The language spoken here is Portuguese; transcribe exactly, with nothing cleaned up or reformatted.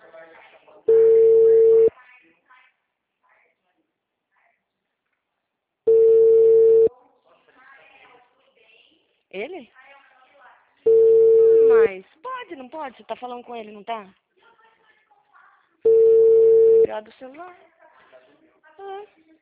Ele? Hum, mas pode, não pode? Você tá falando com ele, não tá? Ligado o celular. Ah.